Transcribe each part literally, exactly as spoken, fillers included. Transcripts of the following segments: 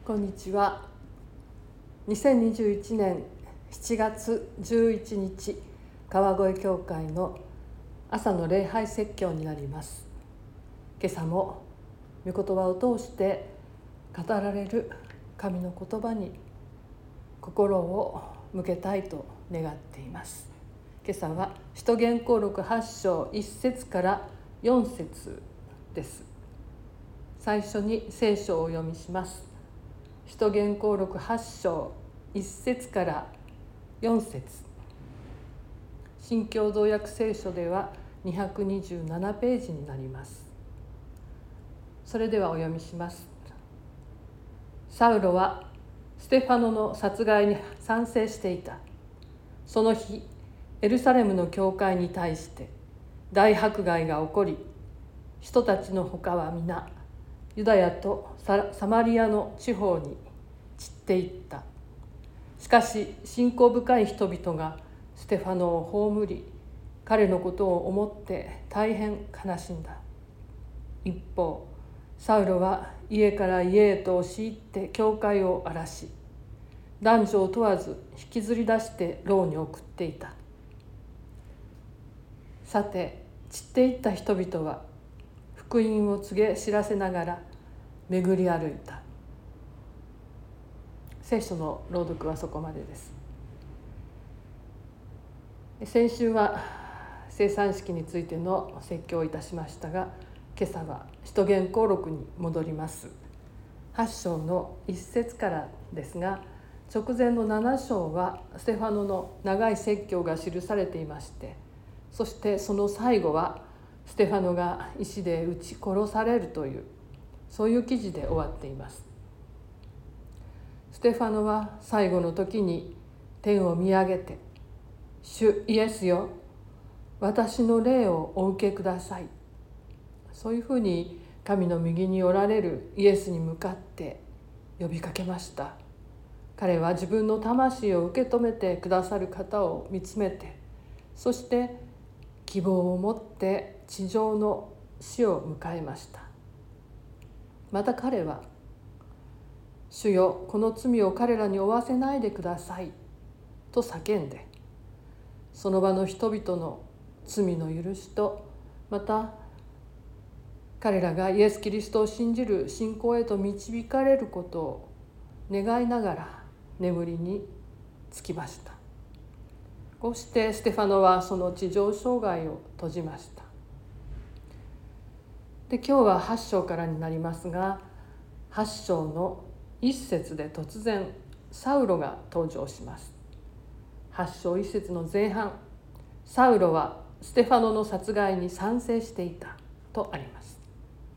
こんにちは。にせんにじゅういちねんしちがつじゅういちにち、川越教会の朝の礼拝説教になります。今朝も御言葉を通して語られる神の言葉に心を向けたいと願っています。今朝は使徒言行録はちしょういっせつからよんせつです。最初に聖書をお読みします。使徒言行録はちしょういっせつからよんせつ。新共同訳聖書ではにひゃくにじゅうななページになります。それではお読みします。サウロはステファノの殺害に賛成していた。その日、エルサレムの教会に対して大迫害が起こり、人たちのほかは皆ユダヤとサマリアの地方に散っていった。しかし信仰深い人々がステファノを葬り、彼のことを思って大変悲しんだ。一方、サウロは家から家へと押し入って教会を荒らし、男女を問わず引きずり出して牢に送っていた。さて、散っていった人々は福音を告げ知らせながら巡り歩いた。聖書の朗読はそこまでです。先週は聖餐式についての説教をいたしましたが、今朝は使徒言行録に戻ります。はちしょうのいっせつからですが、直前のななしょうはステファノの長い説教が記されていまして、そしてその最後はステファノが石で撃ち殺されるという、そういう記事で終わっています。ステファノは最後の時に天を見上げて、主イエスよ、私の霊をお受けください。そういうふうに神の右におられるイエスに向かって呼びかけました。彼は自分の魂を受け止めてくださる方を見つめて、そして希望を持って地上の死を迎えました。また彼は、主よ、この罪を彼らに負わせないでくださいと叫んで、その場の人々の罪の許しと、また彼らがイエス・キリストを信じる信仰へと導かれることを願いながら眠りにつきました。こうしてステファノはその地上生涯を閉じました。で、今日ははちしょうからになりますが、はちしょうのいっせつで突然サウロが登場します。はちしょういっせつの前半、サウロはステファノの殺害に賛成していたとあります。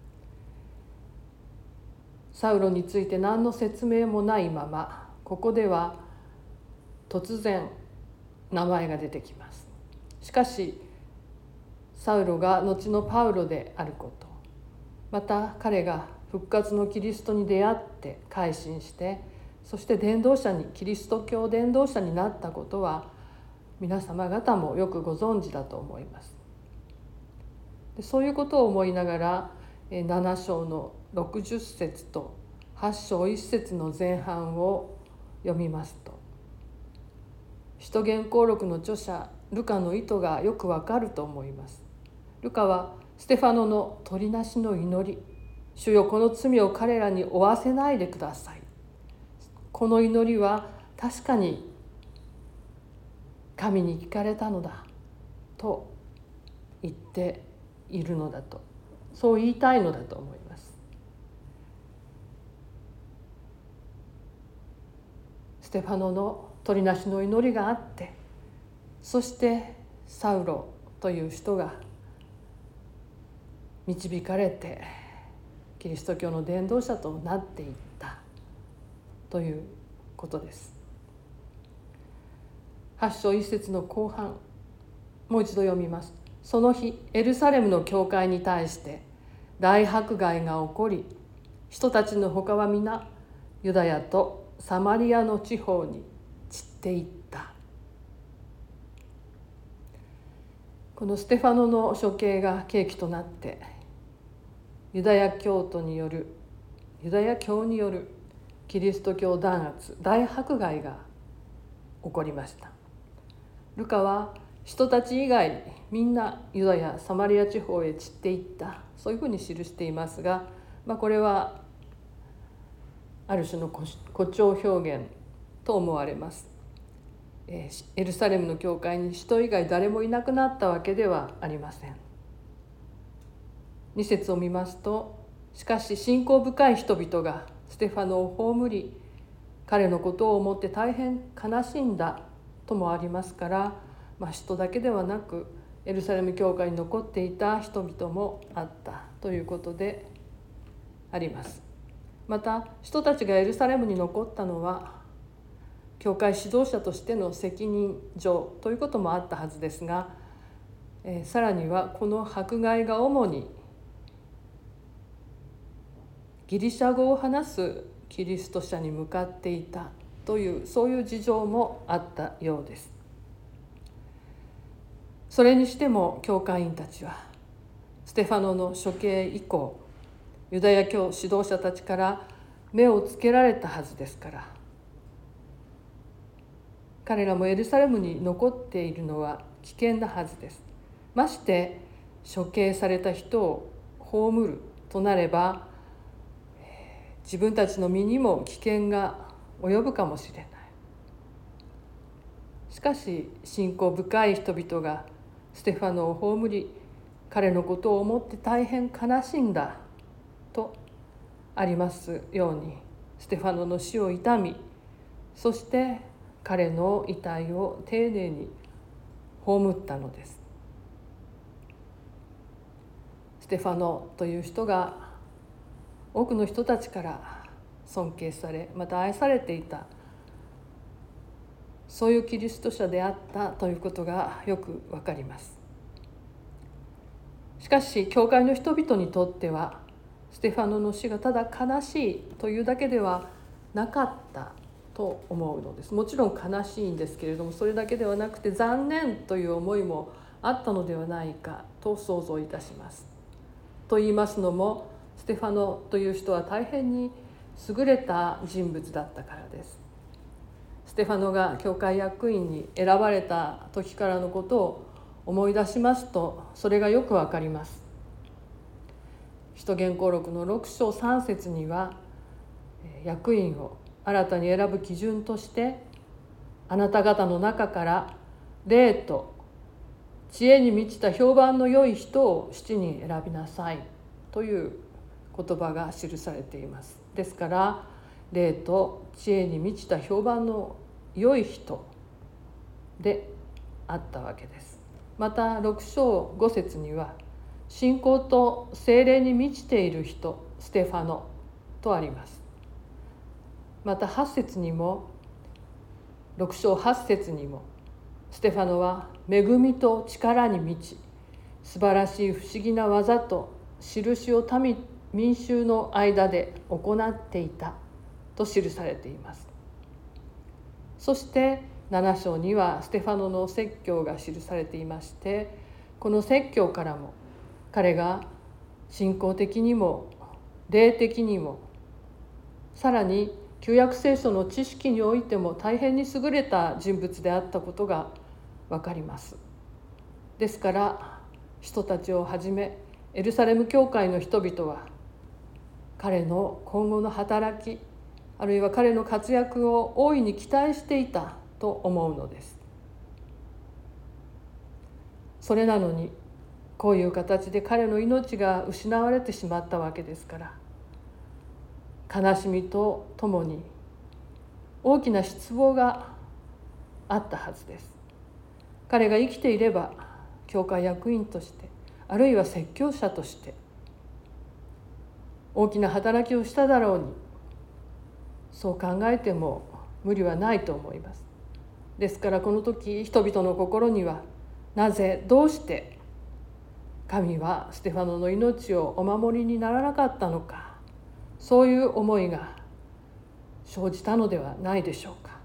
サウロについて何の説明もないまま、ここでは突然名前が出てきます。しかしサウロが後のパウロであること、また彼が復活のキリストに出会って改心して、そして伝道者に、キリスト教伝道者になったことは皆様方もよくご存知だと思います。で、そういうことを思いながらななしょうのろくじゅっせつとはちしょういっせつの前半を読みますと、使徒言行録の著者ルカの意図がよくわかると思います。ルカはステファノの取りなしの祈り、主よ、この罪を彼らに負わせないでください。この祈りは確かに神に聞かれたのだと言っているのだと、そう言いたいのだと思います。ステファノの取りなしの祈りがあって、そしてサウロという人が導かれてキリスト教の伝道者となっていったということです。はちしょういっせつの後半、もう一度読みます。その日、エルサレムの教会に対して大迫害が起こり、人たちのほかは皆ユダヤとサマリアの地方に散っていった。このステファノの処刑が契機となって、ユダヤ教徒によるユダヤ教によるキリスト教弾圧、大迫害が起こりました。ルカは人たち以外みんなユダヤサマリア地方へ散っていった、そういうふうに記していますが、まあ、これはある種の誇張表現と思われます。エルサレムの教会に人以外誰もいなくなったわけではありません。に節を見ますと、しかし信仰深い人々がステファノを葬り、彼のことを思って大変悲しんだともありますから、まあ、人だけではなくエルサレム教会に残っていた人々もあったということであります。また人たちがエルサレムに残ったのは教会指導者としての責任上ということもあったはずですが、えー、さらにはこの迫害が主にギリシャ語を話すキリスト者に向かっていたという、そういう事情もあったようです。それにしても教会員たちはステファノの処刑以降、ユダヤ教指導者たちから目をつけられたはずですから、彼らもエルサレムに残っているのは危険なはずです。まして処刑された人を葬るとなれば、自分たちの身にも危険が及ぶかもしれない。しかし信仰深い人々がステファノを葬り、彼のことを思って大変悲しんだとありますように、ステファノの死を悼み、そして彼の遺体を丁寧に葬ったのです。ステファノという人が多くの人たちから尊敬され、また愛されていた、そういうキリスト者であったということがよくわかります。しかし教会の人々にとってはステファノの死がただ悲しいというだけではなかったと思うのです。もちろん悲しいんですけれども、それだけではなくて残念という思いもあったのではないかと想像いたします。と言いますのも、ステファノという人は大変に優れた人物だったからです。ステファノが教会役員に選ばれた時からのことを思い出しますと、それがよくわかります。使徒言行録のろく章さん節には、役員を新たに選ぶ基準として、あなた方の中から霊と知恵に満ちた評判の良い人を七人選びなさいという言葉が記されています。ですから霊と知恵に満ちた評判の良い人であったわけです。またろく章ご節には、信仰と聖霊に満ちている人ステファノとあります。またはち節にも、ろく章はち節にも、ステファノは恵みと力に満ち、素晴らしい不思議な技と印を民民衆の間で行っていたと記されています。そしてなな章にはステファノの説教が記されていまして、この説教からも彼が信仰的にも霊的にも、さらに旧約聖書の知識においても大変に優れた人物であったことがわかります。ですから人たちをはじめエルサレム教会の人々は彼の今後の働き、あるいは彼の活躍を大いに期待していたと思うのです。それなのにこういう形で彼の命が失われてしまったわけですから、悲しみとともに大きな失望があったはずです。彼が生きていれば教会役員として、あるいは説教者として大きな働きをしただろうに、そう考えても無理はないと思います。ですからこの時人々の心には、なぜどうして神はステファノの命をお守りにならなかったのか、そういう思いが生じたのではないでしょうか。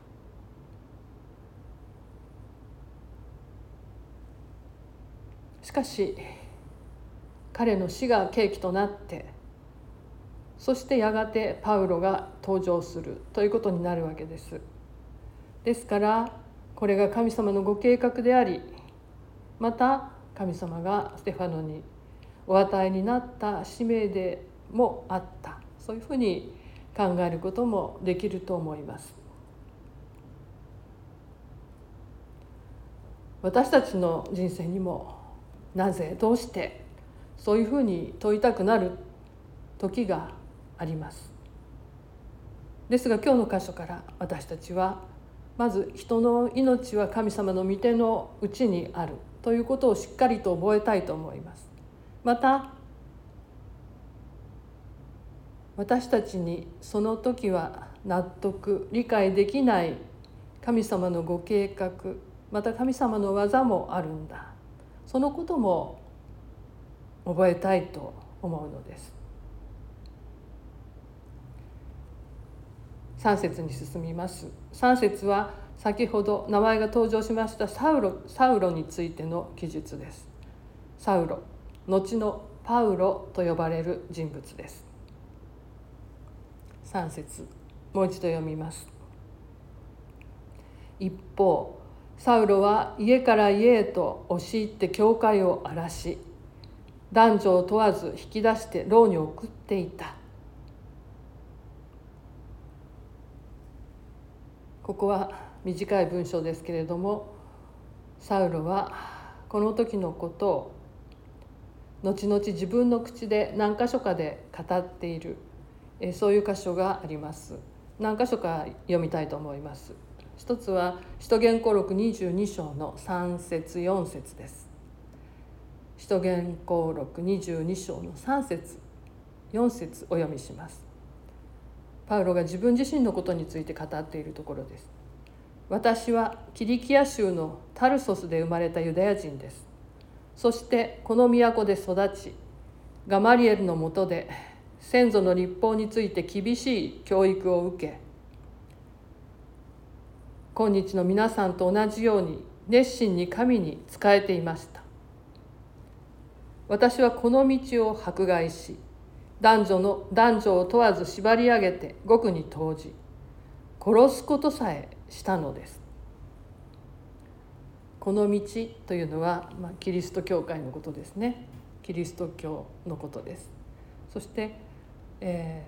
しかし彼の死が契機となって、 そしてやがてパウロが登場するということになるわけです。ですからこれが神様のご計画であり、また神様がステファノにお与えになった使命でもあった、そういうふうに考えることもできると思います。私たちの人生にもなぜどうしてそういうふうに問いたくなる時があります。ですが今日の箇所から私たちはまず人の命は神様の御手のうちにあるということをしっかりと覚えたいと思います。また私たちにその時は納得理解できない神様のご計画、また神様の技もあるんだ、そのことも覚えたいと思うのです。さん節に進みます。さん節は先ほど名前が登場しましたサウロ、サウロについての記述です。サウロ、後のパウロと呼ばれる人物です。さん節、もう一度読みます。一方サウロは家から家へと押し入って教会を荒らし、男女を問わず引き出して牢に送っていた。ここは短い文章ですけれども、サウロはこの時のことを後々自分の口で何箇所かで語っている、そういう箇所があります。何箇所か読みたいと思います。一つは使徒言行録にじゅうに章のさん節よん節です。使徒言行録にじゅうに章のさん節よん節お読みします。パウロが自分自身のことについて語っているところです。私はキリキア州のタルソスで生まれたユダヤ人です。そしてこの都で育ち、ガマリエルのもとで先祖の律法について厳しい教育を受け、今日の皆さんと同じように熱心に神に仕えていました。私はこの道を迫害し、男女の男女を問わず縛り上げて獄に投じ、殺すことさえしたのです。この道というのは、まあ、キリスト教会のことですね。キリスト教のことです。そして、え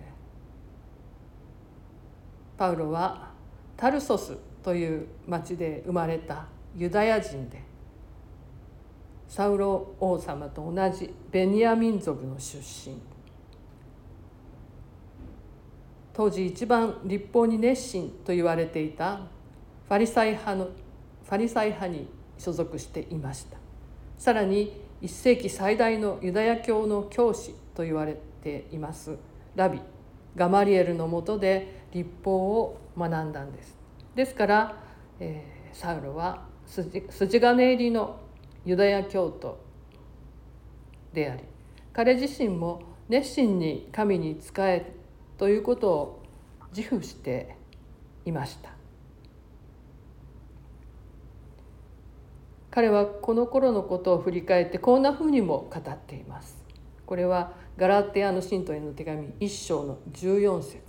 ー、パウロはタルソスという町で生まれたユダヤ人で、サウロ王様と同じベニヤ民族の出身、当時一番律法に熱心と言われていたファリサイ派のファリサイ派に所属していました。さらにいっ世紀最大のユダヤ教の教師と言われていますラビガマリエルのもとで律法を学んだんです。ですから、えー、サウロは 筋, 筋金入りのユダヤ教徒であり、彼自身も熱心に神に仕えるということを自負していました。彼はこの頃のことを振り返ってこんなふうにも語っています。これはガラテヤの信徒への手紙いっ章のじゅうよん節。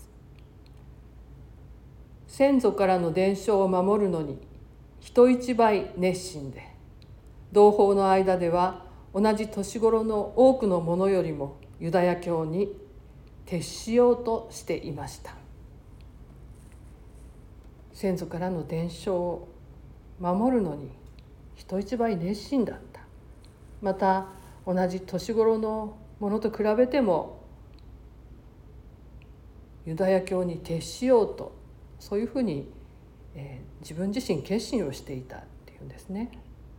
先祖からの伝承を守るのに人一倍熱心で、同胞の間では同じ年頃の多くの者よりもユダヤ教に徹しようとしていました。先祖からの伝承を守るのに人一倍熱心だった。また同じ年頃のものと比べてもユダヤ教に徹しようと、そういうふうに、えー、自分自身決心をしていたっていうんですね。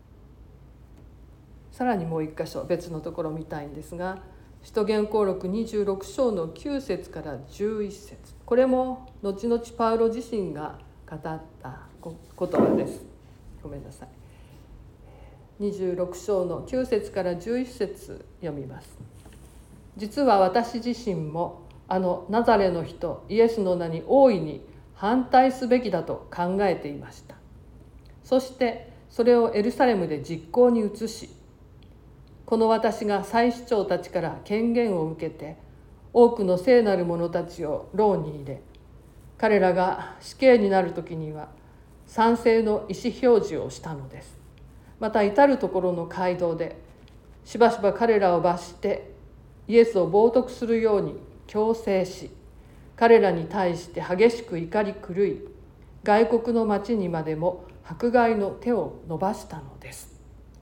さらにもう一箇所別のところを見たいんですが、使徒言行録にじゅうろく章のきゅう節からじゅういち節、これも後々パウロ自身が語った言葉です。ごめんなさい。にじゅうろく章のきゅう節からじゅういち節読みます。実は私自身もあのナザレの人イエスの名に大いに反対すべきだと考えていました。そしてそれをエルサレムで実行に移し、この私が祭司長たちから権限を受けて多くの聖なる者たちを牢に入れ、彼らが死刑になる時には賛成の意思表示をしたのです。また至るところの街道でしばしば彼らを罰してイエスを冒涜するように強制し、彼らに対して激しく怒り狂い、外国の町にまでも迫害の手を伸ばしたのです。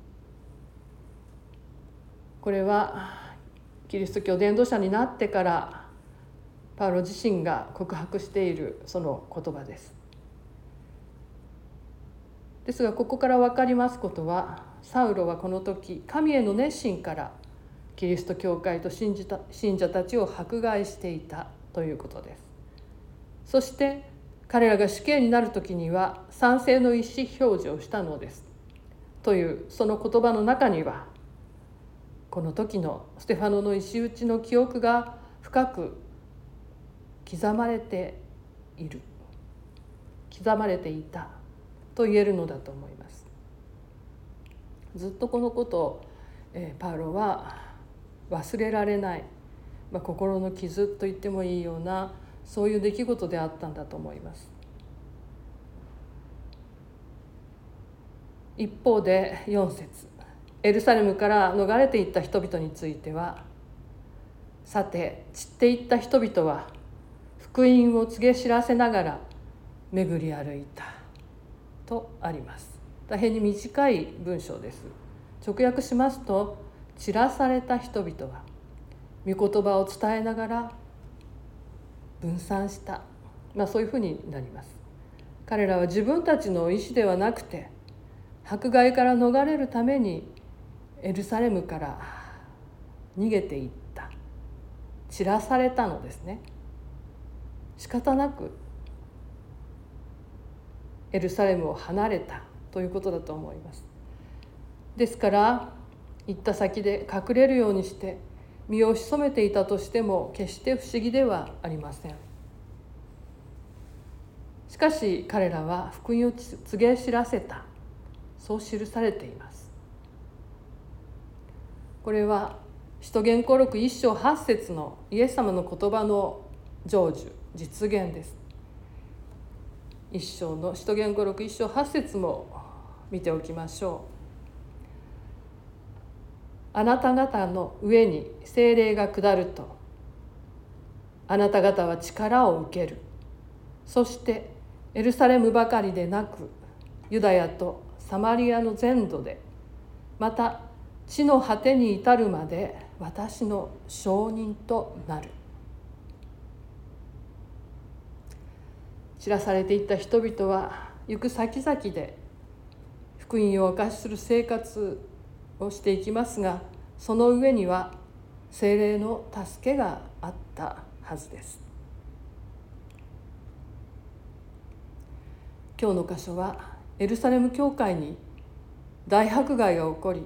これはキリスト教伝道者になってからパウロ自身が告白しているその言葉です。ですがここから分かりますことは、サウロはこの時神への熱心からキリスト教会と信じた信者たちを迫害していたということです。そして彼らが死刑になる時には賛成の意思表示をしたのですというその言葉の中には、この時のステファノの石打ちの記憶が深く刻まれている刻まれていたと言えるのだと思います。ずっとこのことを、えー、パウロは忘れられない、まあ、心の傷と言ってもいいようなそういう出来事であったんだと思います。一方でよん節、エルサレムから逃れていった人々については、さて散っていった人々は福音を告げ知らせながら巡り歩いたとあります。大変に短い文章です。直訳しますと、散らされた人々は御言葉を伝えながら分散した、まあ、そういうふうになります。彼らは自分たちの意思ではなくて、迫害から逃れるためにエルサレムから逃げていった、散らされたのですね。仕方なくエルサレムを離れたということだと思います。ですから行った先で隠れるようにして身を潜めていたとしても決して不思議ではありません。しかし彼らは福音を告げ知らせた、そう記されています。これは使徒言行録一章八節のイエス様の言葉の成就、実現です。一章の使徒言行録一章八節も見ておきましょう。あなた方の上に聖霊が下ると、あなた方は力を受ける。そしてエルサレムばかりでなく、ユダヤとサマリアの全土で、また地の果てに至るまで私の証人となる。知らされていった人々は行く先々で福音を証しする生活をしていきますが、その上には聖霊の助けがあったはずです。今日の箇所はエルサレム教会に大迫害が起こり、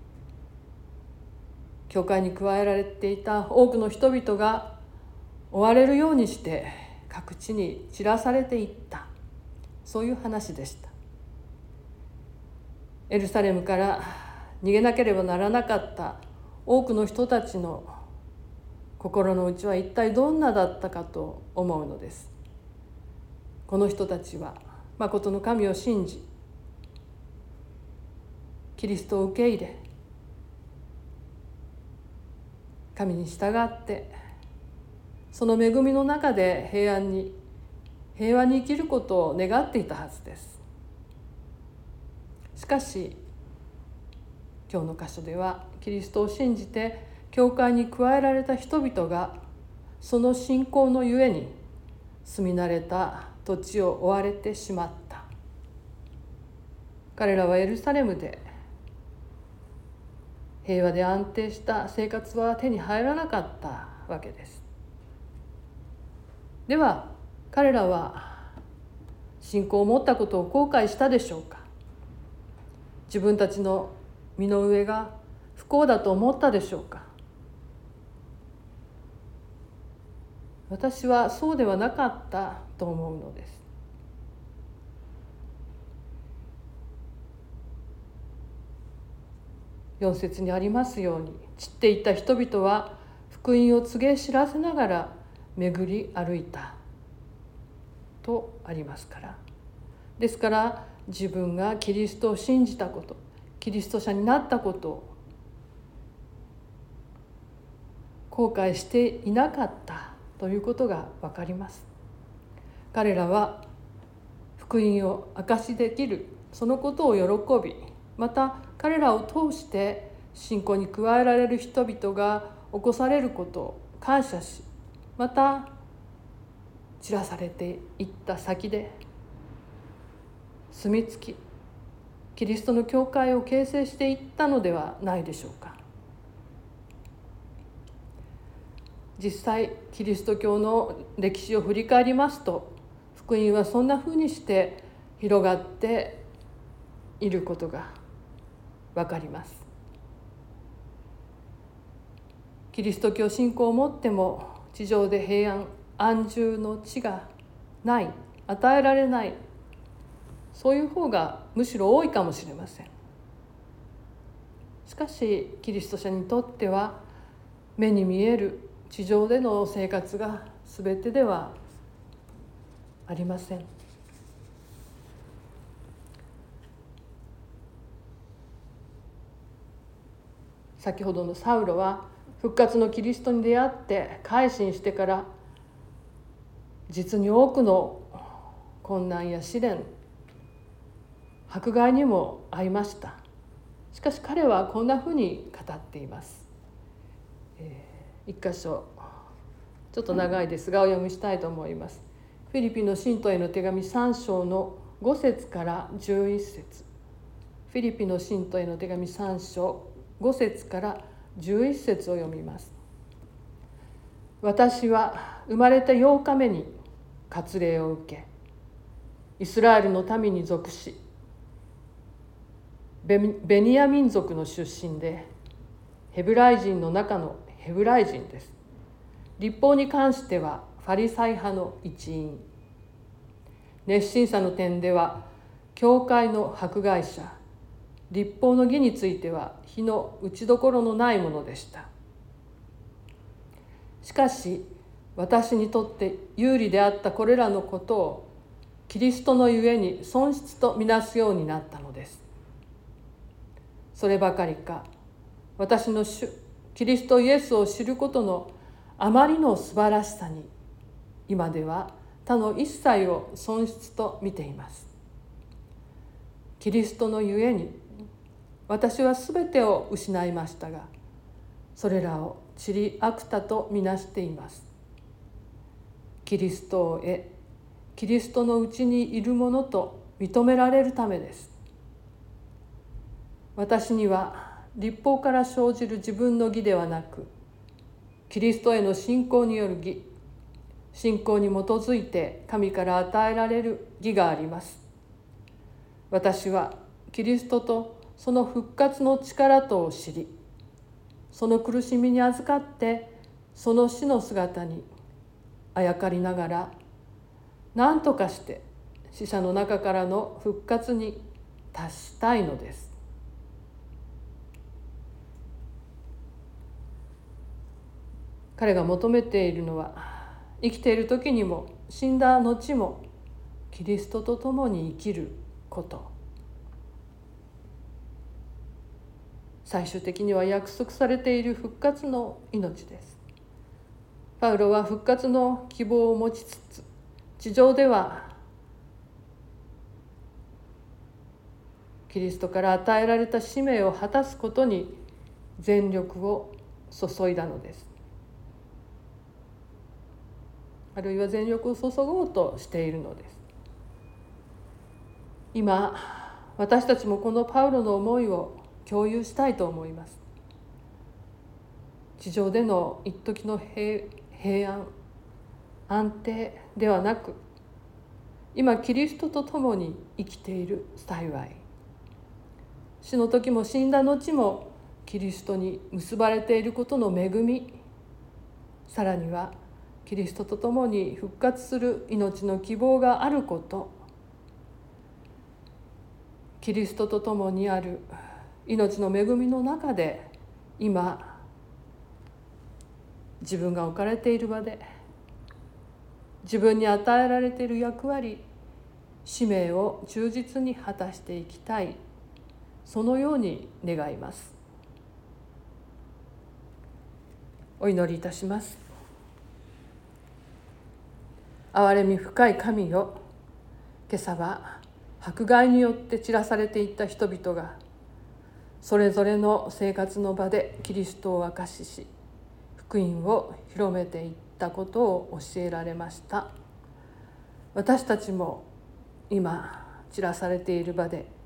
教会に加えられていた多くの人々が追われるようにして各地に散らされていった、そういう話でした。エルサレムから逃げなければならなかった多くの人たちの心の内は一体どんなだったかと思うのです。この人たちは誠の神を信じ、キリストを受け入れ、神に従ってその恵みの中で平安に平和に生きることを願っていたはずです。しかし今日の箇所では、キリストを信じて教会に加えられた人々がその信仰のゆえに住み慣れた土地を追われてしまった。彼らはエルサレムで平和で安定した生活は手に入らなかったわけです。では彼らは信仰を持ったことを後悔したでしょうか。自分たちの身の上が不幸だと思ったでしょうか。私はそうではなかったと思うのです。よん節にありますように、散っていった人々は福福音を告げ知らせながら巡り歩いたとありますから。ですから自分がキリストを信じたこと、キリスト者になったことを後悔していなかったということが分かります。彼らは福音を証しできるそのことを喜び、また彼らを通して信仰に加えられる人々が起こされることを感謝し、また散らされていった先で住み着き、キリストの教会を形成していったのではないでしょうか。実際キリスト教の歴史を振り返りますと、福音はそんなふうにして広がっていることがわかります。キリスト教信仰をもっても地上で平安安住の地がない、与えられない、そういう方がむしろ多いかもしれません。しかしキリスト者にとっては目に見える地上での生活が全てではありません。先ほどのサウロは復活のキリストに出会って改心してから実に多くの困難や試練、迫害にも遭いました。しかし彼はこんなふうに語っています。えー、一箇所ちょっと長いですがお読みしたいと思います。フィリピの信徒への手紙さん章のご節からじゅういち節。フィリピの信徒への手紙さん章ご節からじゅういち節を読みます。私は生まれてようかめに割礼を受け、イスラエルの民に属し、ベニヤ民族の出身で、ヘブライ人の中のヘブライ人です。律法に関してはファリサイ派の一員。熱心さの点では教会の迫害者、律法の義については火の打ちどころのないものでした。しかし私にとって有利であったこれらのことをキリストのゆえに損失とみなすようになったのです。そればかりか、私の主キリストイエスを知ることのあまりの素晴らしさに、今では他の一切を損失と見ています。キリストのゆえに私はすべてを失いましたが、それらを塵悪多とみなしています。キリストを得、キリストのうちにいるものと認められるためです。私には律法から生じる自分の義ではなく、キリストへの信仰による義、信仰に基づいて神から与えられる義があります。私はキリストとその復活の力とを知り、その苦しみに預かってその死の姿にあやかりながら、何とかして死者の中からの復活に達したいのです。彼が求めているのは、生きている時にも死んだ後もキリストと共に生きること。最終的には約束されている復活の命です。パウロは復活の希望を持ちつつ、地上ではキリストから与えられた使命を果たすことに全力を注いだのです。あるいは全力を注ごうとしているのです。今、私たちもこのパウロの思いを共有したいと思います。地上での一時の 平, 平安、安定ではなく、今キリストと共に生きている幸い。死の時も死んだ後もキリストに結ばれていることの恵み、さらにはキリストと共に復活する命の希望があること、キリストと共にある命の恵みの中で今自分が置かれている場で自分に与えられている役割、使命を忠実に果たしていきたい、そのように願います。お祈りいたします。憐れみ深い神よ、今朝は迫害によって散らされていった人々がそれぞれの生活の場でキリストを証しし、福音を広めていったことを教えられました。私たちも今散らされている場で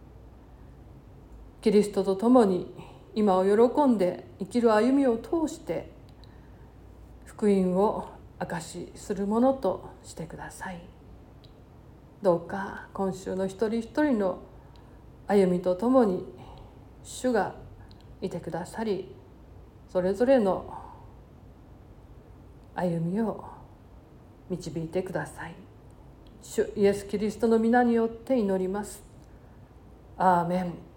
キリストと共に今を喜んで生きる歩みを通して福音を証しするものとしてください。どうか今週の一人一人の歩みとともに主がいてくださり、それぞれの歩みを導いてください。主イエス・キリストの皆によって祈ります。アーメン。